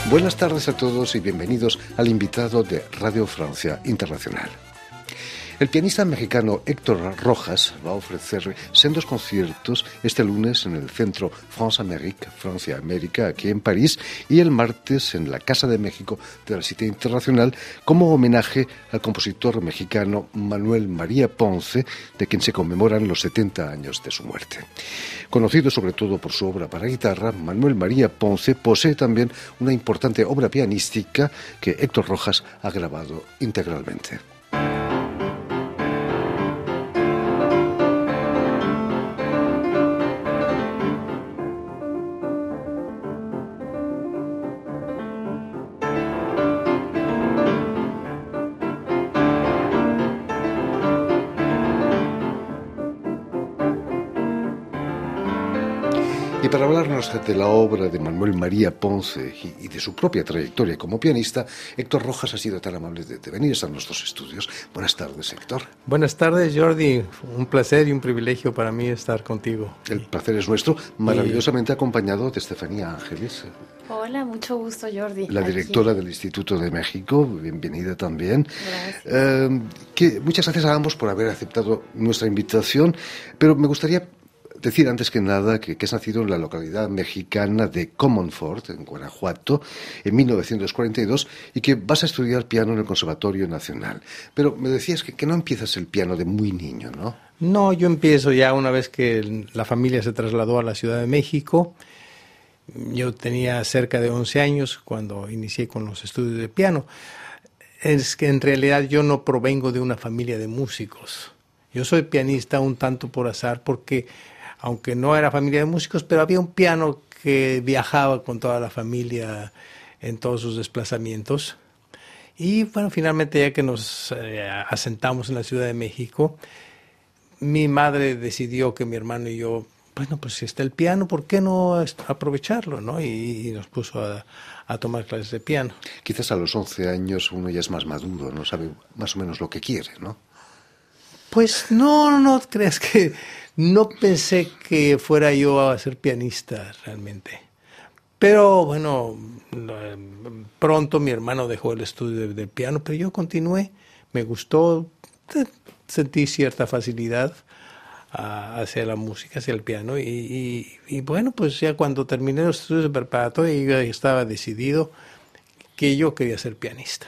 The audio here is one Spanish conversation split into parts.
Buenas tardes a todos y bienvenidos al invitado de Radio Francia Internacional. El pianista mexicano Héctor Rojas va a ofrecer sendos conciertos este lunes en el Centro France Amérique, Francia América, aquí en París, y el martes en la Casa de México de la Cité Internacional como homenaje al compositor mexicano Manuel María Ponce, de quien se conmemoran los 70 años de su muerte. Conocido sobre todo por su obra para guitarra, Manuel María Ponce posee también una importante obra pianística que Héctor Rojas ha grabado integralmente. Y para hablarnos de la obra de Manuel María Ponce y de su propia trayectoria como pianista, Héctor Rojas ha sido tan amable de venir a nuestros estudios. Buenas tardes, Héctor. Buenas tardes, Jordi. Un placer y un privilegio para mí estar contigo. El placer es nuestro, maravillosamente acompañado de Estefanía Ángeles. Hola, mucho gusto, Jordi. La directora del Instituto de México, bienvenida también. Gracias. Muchas gracias a ambos por haber aceptado nuestra invitación, pero me gustaría decir antes que nada que has nacido en la localidad mexicana de Comonfort, en Guanajuato, en 1942, y que vas a estudiar piano en el Conservatorio Nacional. Pero me decías que no empiezas el piano de muy niño, ¿no? No, yo empiezo ya una vez que la familia se trasladó a la Ciudad de México. Yo tenía cerca de 11 años cuando inicié con los estudios de piano. Es que en realidad yo no provengo de una familia de músicos. Yo soy pianista un tanto por azar porque, aunque no era familia de músicos, pero había un piano que viajaba con toda la familia en todos sus desplazamientos. Y bueno, finalmente ya que nos asentamos en la Ciudad de México, mi madre decidió que mi hermano y yo, bueno, pues si está el piano, ¿por qué no aprovecharlo, no? Y nos puso a tomar clases de piano. Quizás a los 11 años uno ya es más maduro, no sabe más o menos lo que quiere, ¿no? Pues no creas que no pensé que fuera yo a ser pianista realmente. Pero bueno, pronto mi hermano dejó el estudio del piano, pero yo continué, me gustó, sentí cierta facilidad hacia la música, hacia el piano y bueno, pues ya cuando terminé los estudios de preparatoria yo ya estaba decidido que yo quería ser pianista.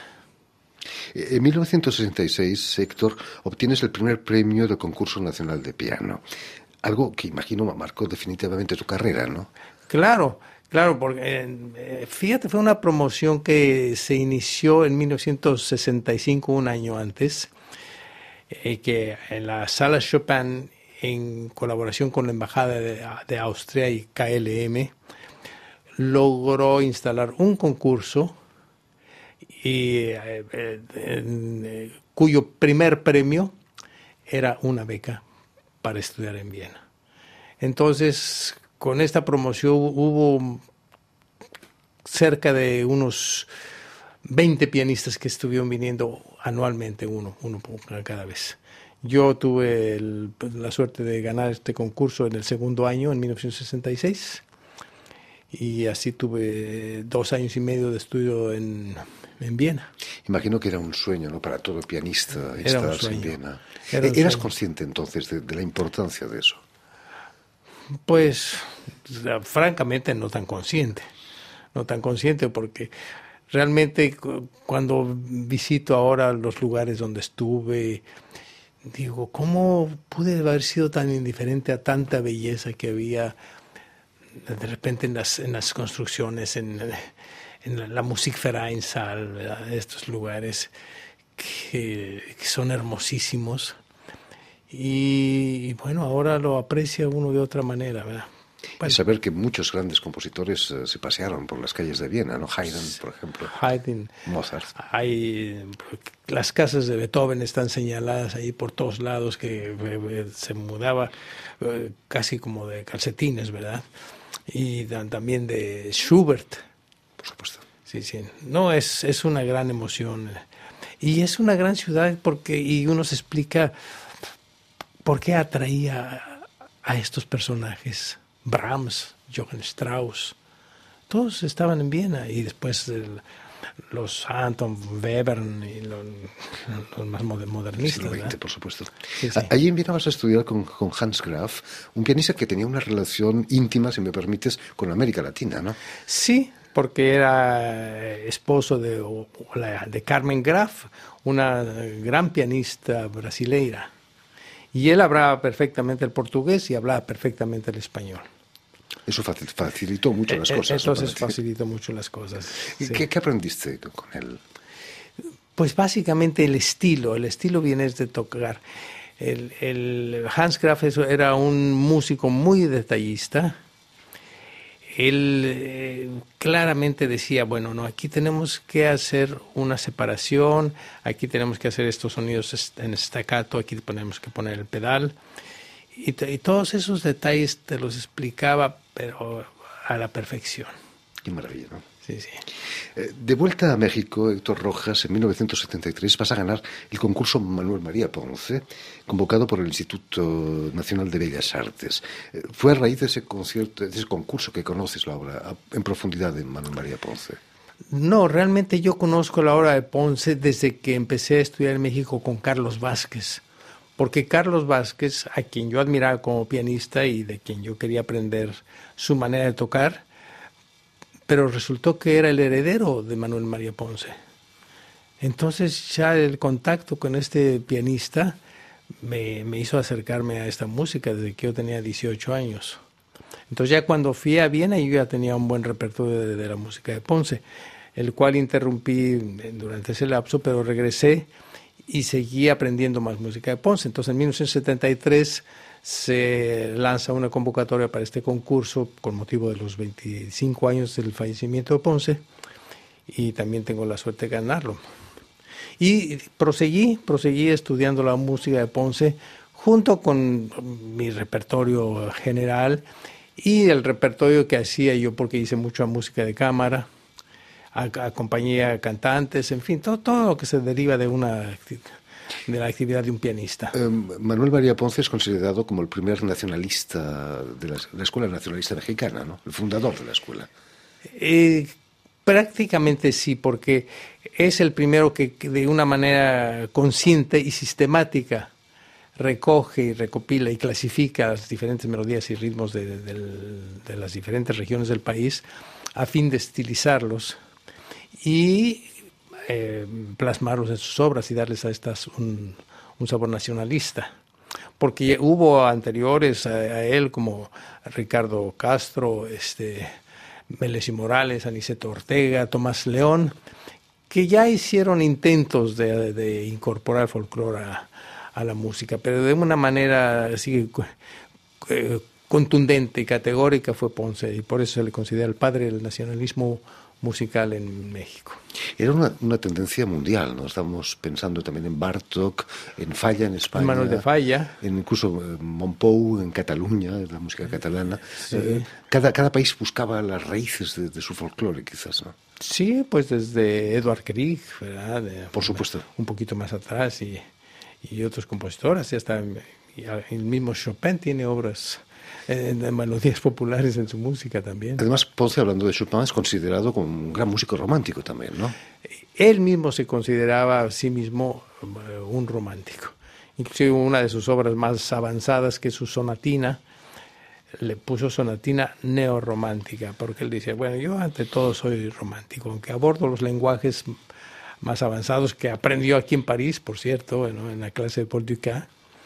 En 1966, Héctor, obtienes el primer premio del Concurso Nacional de Piano. Algo que imagino marcó definitivamente tu carrera, ¿no? Claro, porque fíjate, fue una promoción que se inició en 1965, un año antes, que en la Sala Chopin, en colaboración con la Embajada de Austria y KLM, logró instalar un concurso y cuyo primer premio era una beca para estudiar en Viena. Entonces, con esta promoción hubo cerca de unos 20 pianistas que estuvieron viniendo anualmente, uno cada vez. Yo tuve la suerte de ganar este concurso en el segundo año, en 1966, y así tuve 2 años y medio de estudio en Viena. Imagino que era un sueño, ¿no?, para todo pianista instalarse en Viena. ¿Eras consciente entonces de la importancia de eso? Pues, francamente, no tan consciente porque realmente cuando visito ahora los lugares donde estuve, digo, ¿cómo pude haber sido tan indiferente a tanta belleza que había de repente en las construcciones, en la Musikvereinssaal, ¿verdad? Estos lugares que son hermosísimos y bueno, ahora lo aprecia uno de otra manera, ¿verdad? Bueno. Y saber que muchos grandes compositores se pasearon por las calles de Viena, ¿no? Haydn, por ejemplo. Haydn. Mozart. Las casas de Beethoven están señaladas ahí por todos lados, que se mudaba casi como de calcetines, ¿verdad? Y también de Schubert. Por supuesto. Sí. No, es una gran emoción. Y es una gran ciudad y uno se explica por qué atraía a estos personajes. Brahms, Johann Strauss, todos estaban en Viena, y después los Anton Webern y los más modernistas. Siglo XX, por supuesto. Sí, sí. Allí en Viena vas a estudiar con Hans Graf, un pianista que tenía una relación íntima, si me permites, con América Latina, ¿no? Sí, porque era esposo de Carmen Graf, una gran pianista brasileira. Y él hablaba perfectamente el portugués y hablaba perfectamente el español. Eso facilitó mucho las cosas. Entonces facilitó mucho las cosas. ¿Y Sí. qué aprendiste con él? Pues básicamente el estilo viene de tocar. El Hans Graf era un músico muy detallista. Él claramente decía, bueno, no, aquí tenemos que hacer una separación, aquí tenemos que hacer estos sonidos en staccato, aquí tenemos que poner el pedal. Y todos esos detalles te los explicaba, pero a la perfección. Qué maravilla, ¿no? Sí, sí. De vuelta a México, Héctor Rojas, en 1973 vas a ganar el concurso Manuel María Ponce, convocado por el Instituto Nacional de Bellas Artes. Fue a raíz de ese concurso que conoces la obra en profundidad de Manuel María Ponce. No, realmente yo conozco la obra de Ponce desde que empecé a estudiar en México con Carlos Vázquez. Porque Carlos Vázquez, a quien yo admiraba como pianista y de quien yo quería aprender su manera de tocar, pero resultó que era el heredero de Manuel María Ponce. Entonces ya el contacto con este pianista me hizo acercarme a esta música desde que yo tenía 18 años. Entonces ya cuando fui a Viena yo ya tenía un buen repertorio de la música de Ponce, el cual interrumpí durante ese lapso, pero regresé y seguí aprendiendo más música de Ponce. Entonces en 1973 se lanza una convocatoria para este concurso con motivo de los 25 años del fallecimiento de Ponce, y también tengo la suerte de ganarlo. Y proseguí estudiando la música de Ponce junto con mi repertorio general y el repertorio que hacía yo, porque hice mucha música de cámara, acompañé a cantantes, en fin, todo lo que se deriva de la actividad de un pianista. Manuel María Ponce es considerado como el primer nacionalista de la Escuela Nacionalista Mexicana, ¿no? El fundador de la escuela. Prácticamente sí, porque es el primero que de una manera consciente y sistemática recoge y recopila y clasifica las diferentes melodías y ritmos de las diferentes regiones del país a fin de estilizarlos y plasmarlos en sus obras y darles a estas un sabor nacionalista. Porque hubo anteriores a él como Ricardo Castro, Vélez Morales, Aniceto Ortega, Tomás León, que ya hicieron intentos de incorporar folclore a la música, pero de una manera así contundente y categórica fue Ponce, y por eso se le considera el padre del nacionalismo musical en México. Era una tendencia mundial, ¿no? Estamos pensando también en Bartók, en Falla en España, Manuel de Falla, en incluso Montpou en Cataluña, la música catalana. Sí. Cada país buscaba las raíces de su folclore, quizás, ¿no? Sí, pues desde Edvard Grieg, ¿verdad? Por supuesto. Un poquito más atrás y otros compositores, y el mismo Chopin tiene obras de melodías populares en su música también. Además, Ponce, hablando de Chopin, es considerado como un gran músico romántico también, ¿no? Él mismo se consideraba a sí mismo un romántico. Inclusive una de sus obras más avanzadas, que es su sonatina, le puso sonatina neorromántica, porque él decía, bueno, yo ante todo soy romántico, aunque abordo los lenguajes más avanzados que aprendió aquí en París, por cierto, en la clase de Paul Dukas,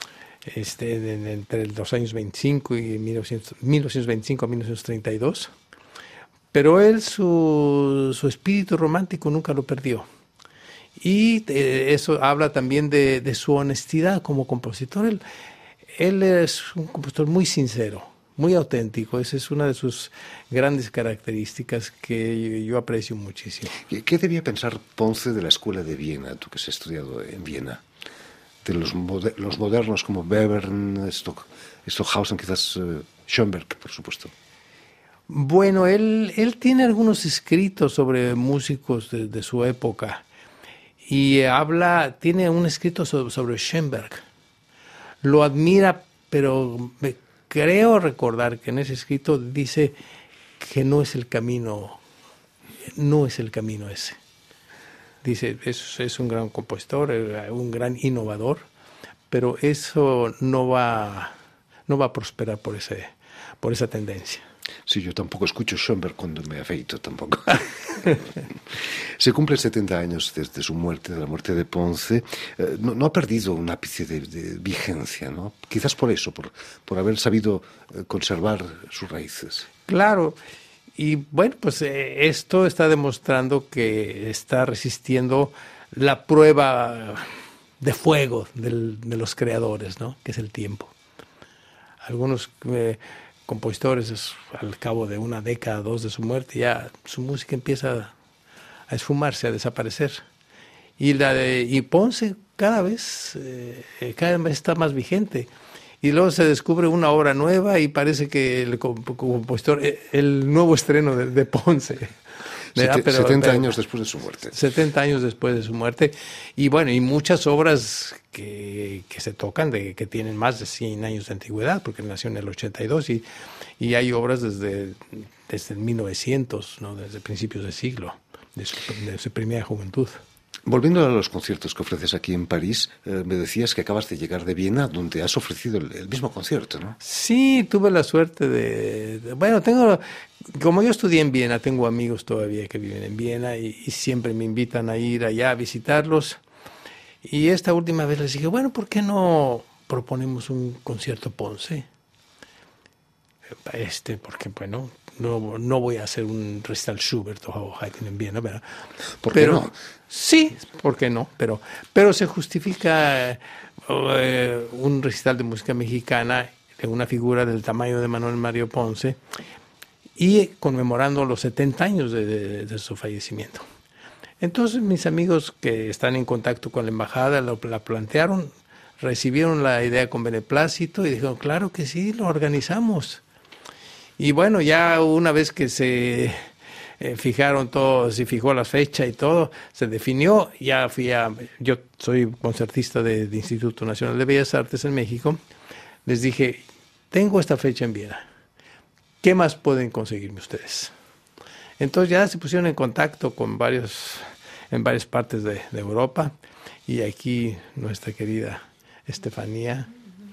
entre los años 25 y 1925 a 1932. Pero él su espíritu romántico nunca lo perdió. Y eso habla también de su honestidad como compositor. Él es un compositor muy sincero, muy auténtico. Esa es una de sus grandes características que yo aprecio muchísimo. ¿Qué debía pensar Ponce de la escuela de Viena, tú que has estudiado en Viena? De los modernos como Webern, Stockhausen, quizás Schoenberg, por supuesto. Bueno, él tiene algunos escritos sobre músicos de su época y tiene un escrito sobre Schoenberg. Lo admira, pero creo recordar que en ese escrito dice que no es el camino ese. Dice, es un gran compositor, un gran innovador, pero eso no va a prosperar por esa tendencia. Sí, yo tampoco escucho Schoenberg cuando me afeito, tampoco. Se cumplen 70 años desde su muerte, de la muerte de Ponce. No ha perdido un ápice de vigencia, ¿no? Quizás por eso, por haber sabido conservar sus raíces. Claro, y bueno, pues esto está demostrando que está resistiendo la prueba de fuego de los creadores, ¿no? Que es el tiempo. Algunos compositores, al cabo de una década, dos de su muerte, ya su música empieza a esfumarse, a desaparecer. Y Ponce cada vez está más vigente. Y luego se descubre una obra nueva y parece que el compositor, el nuevo estreno de Ponce. 70 años después de su muerte. 70 años después de su muerte. Y bueno, y muchas obras que se tocan, que tienen más de 100 años de antigüedad, porque nació en el 82, y hay obras desde el 1900, ¿no? Desde principios de siglo, de su primera juventud. Volviendo a los conciertos que ofreces aquí en París, me decías que acabas de llegar de Viena, donde has ofrecido el mismo concierto, ¿no? Sí, tuve la suerte bueno, como yo estudié en Viena, tengo amigos todavía que viven en Viena y siempre me invitan a ir allá a visitarlos. Y esta última vez les dije, bueno, ¿por qué no proponemos un concierto Ponce? Porque, bueno, no voy a hacer un recital Schubert o Haydn en Viena, ¿verdad? ¿Por qué no? Sí, ¿por qué no? Pero se justifica un recital de música mexicana de una figura del tamaño de Manuel Mario Ponce y conmemorando los 70 años de su fallecimiento. Entonces mis amigos que están en contacto con la embajada la plantearon, recibieron la idea con beneplácito y dijeron, claro que sí, lo organizamos. Y bueno, ya una vez que se fijaron todos, se fijó la fecha y todo, se definió, yo soy concertista del Instituto Nacional de Bellas Artes en México, les dije, tengo esta fecha en Viena, ¿qué más pueden conseguirme ustedes? Entonces ya se pusieron en contacto en varias partes de Europa, y aquí nuestra querida Estefanía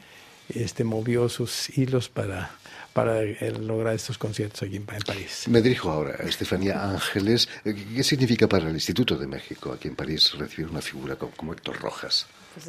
movió sus hilos para lograr estos conciertos aquí en París. Me dirijo ahora a Estefanía Ángeles. ¿Qué significa para el Instituto de México aquí en París recibir una figura como Héctor Rojas? Pues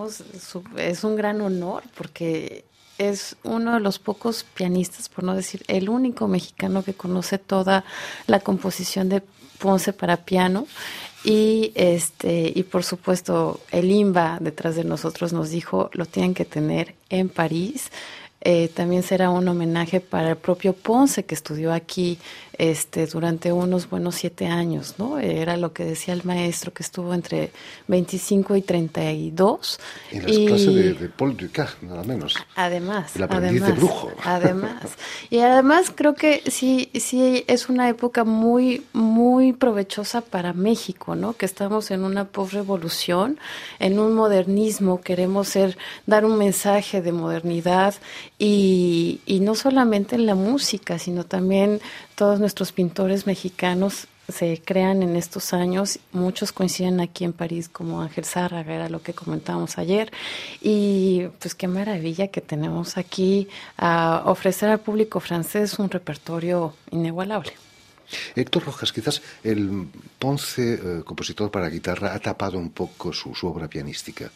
es un gran honor porque es uno de los pocos pianistas, por no decir el único mexicano que conoce toda la composición de Ponce para piano. Y por supuesto el INBA detrás de nosotros nos dijo lo tienen que tener en París. También será un homenaje para el propio Ponce, que estudió aquí durante unos buenos 7 años, ¿no? Era lo que decía el maestro, que estuvo entre 25 y 32. En las clases de Paul Dukas, nada menos. Además. El aprendiz de brujo. Además. Y además creo que sí es una época muy, muy provechosa para México, ¿no? Que estamos en una posrevolución, en un modernismo, queremos dar un mensaje de modernidad y no solamente en la música, sino también todos nuestros pintores mexicanos se crean en estos años, muchos coinciden aquí en París como Ángel Zárraga, era lo que comentábamos ayer, y pues qué maravilla que tenemos aquí a ofrecer al público francés un repertorio inigualable. Héctor Rojas, quizás el Ponce, compositor para guitarra, ha tapado un poco su obra pianística.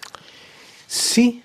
Sí,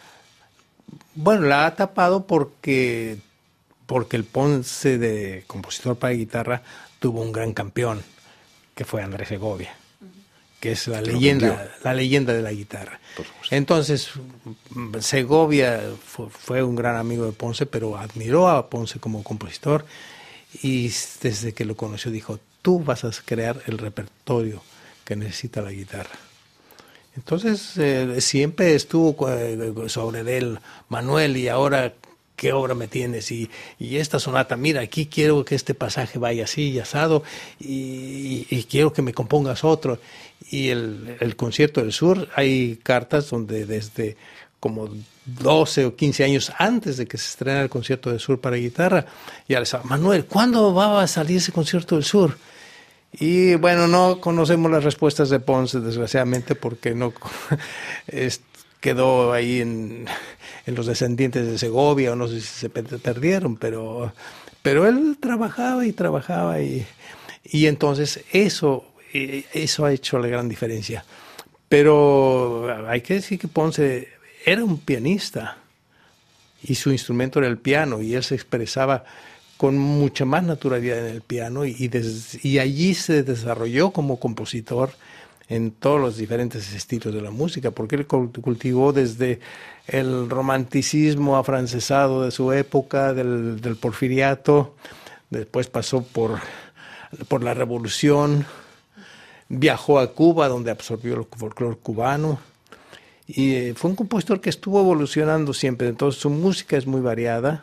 bueno, la ha tapado porque el Ponce de compositor para guitarra tuvo un gran campeón, que fue Andrés Segovia, que es la leyenda de la guitarra. Entonces, Segovia fue un gran amigo de Ponce, pero admiró a Ponce como compositor, y desde que lo conoció dijo, tú vas a crear el repertorio que necesita la guitarra. Entonces, siempre estuvo sobre él, Manuel, y ahora, ¿qué obra me tienes? Y esta sonata, mira, aquí quiero que este pasaje vaya así y asado, y quiero que me compongas otro. Y el Concierto del Sur, hay cartas donde desde como 12 o 15 años antes de que se estrenara el Concierto del Sur para guitarra. Ya les decía, Manuel, ¿cuándo va a salir ese Concierto del Sur? Y bueno, no conocemos las respuestas de Ponce, desgraciadamente, porque no quedó ahí en los descendientes de Segovia, o no sé si se perdieron, pero él trabajaba y entonces eso ha hecho la gran diferencia. Pero hay que decir que Ponce era un pianista y su instrumento era el piano, y él se expresaba con mucha más naturalidad en el piano, y allí se desarrolló como compositor en todos los diferentes estilos de la música, porque él cultivó desde el romanticismo afrancesado de su época, del porfiriato, después pasó por la Revolución, viajó a Cuba, donde absorbió el folclore cubano, y fue un compositor que estuvo evolucionando siempre. Entonces su música es muy variada.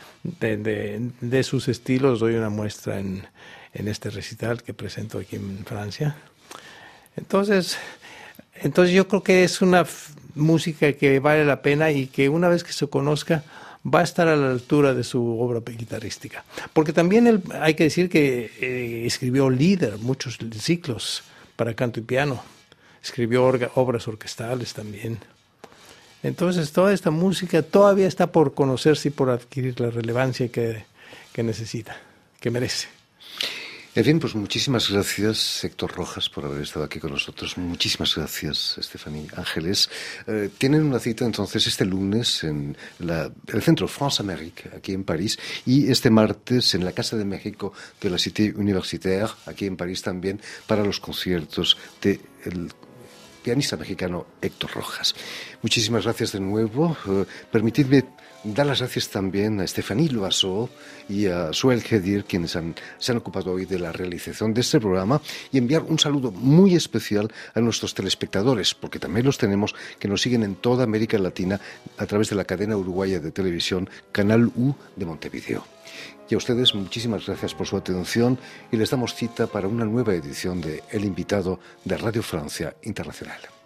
De sus estilos doy una muestra en este recital que presento aquí en Francia. Entonces yo creo que es una música que vale la pena, y que una vez que se conozca va a estar a la altura de su obra guitarrística. Porque también hay que decir que escribió Lieder, muchos ciclos para canto y piano. Escribió obras orquestales también. Entonces toda esta música todavía está por conocerse y por adquirir la relevancia que necesita, que merece. En fin, pues muchísimas gracias, Héctor Rojas, por haber estado aquí con nosotros. Muchísimas gracias, Stéphanie Ángeles. Tienen una cita entonces este lunes en el Centro France Amérique, aquí en París, y este martes en la Casa de México de la Cité Universitaire, aquí en París también, para los conciertos del pianista mexicano Héctor Rojas. Muchísimas gracias de nuevo. Permitidme dar las gracias también a Stéphanie Loiseau y a Suel Gedir, quienes se han ocupado hoy de la realización de este programa, y enviar un saludo muy especial a nuestros telespectadores, porque también los tenemos, que nos siguen en toda América Latina a través de la cadena uruguaya de televisión Canal U de Montevideo. Y a ustedes muchísimas gracias por su atención, y les damos cita para una nueva edición de El Invitado de Radio Francia Internacional.